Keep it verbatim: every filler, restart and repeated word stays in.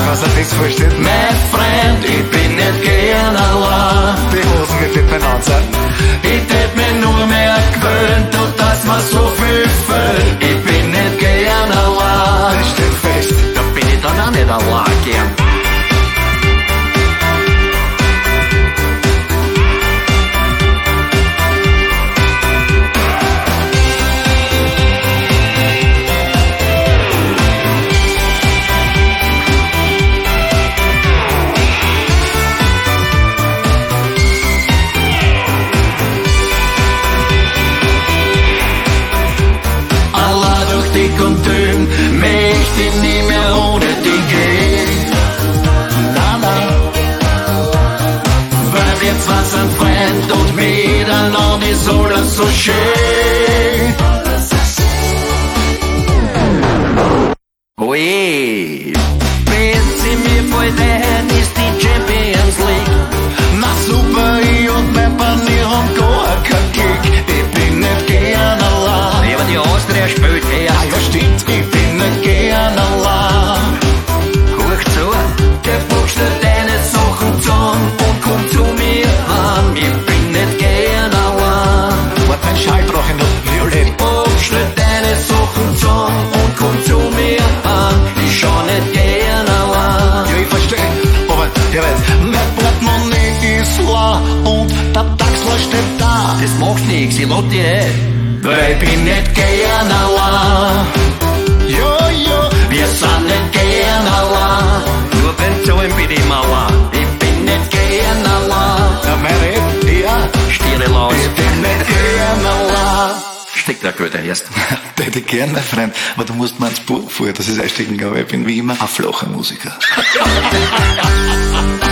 was er fix versteht. Mein Freund, ich bin nicht gern allein. Die Hosen mit den Penanzer. Ich tät mich nur mehr gewöhnt und dass mir so viel fehlt. Ich bin nicht gern allein. Das steht fest. Da bin ich dann auch nicht allein gern. Und dünn, möchte ich nie mehr ohne dich gehen. Na, na. Weil wir zwar sind fremd und miteinander ist alles so schön. Oje, bis sie mir voll dahin ist die Champions League. Na super, ich und mein Panier haben gar keinen Kick. Ich bin nicht gern allein. Aber die Austria spielt her. Ah ja stimmt, ich bin nicht gern allein. Hoch zu, der buchst dir deine Sachen zusammen und komm zu mir heim. Ich bin nicht gern allein. Wart, mein Schall brauch ich noch, Violett. Buchst dir deine Sachen zusammen und komm zu mir heim. Ich schau nicht gern allein. Ja, ich versteh, aber ihr weißt, mein Portemonnaie ist leer und der Taxler steht da. Das macht nix, ich lade dich ein. Weil ich bin nicht gern allein. Ja, ja, Wir sind nicht gern allein. Nur beim Zahlen bin ich mal allein. Ich bin nicht gern allein. ja, mein Rät, ja. Stiere los. Ich bin nicht gern allein. Steck der Geld erst. Das hätte ich gern, mein Freund, aber du musst mir ins Buch vor, dass ich einstecken kann, weil ich bin wie immer ein flacher Musiker.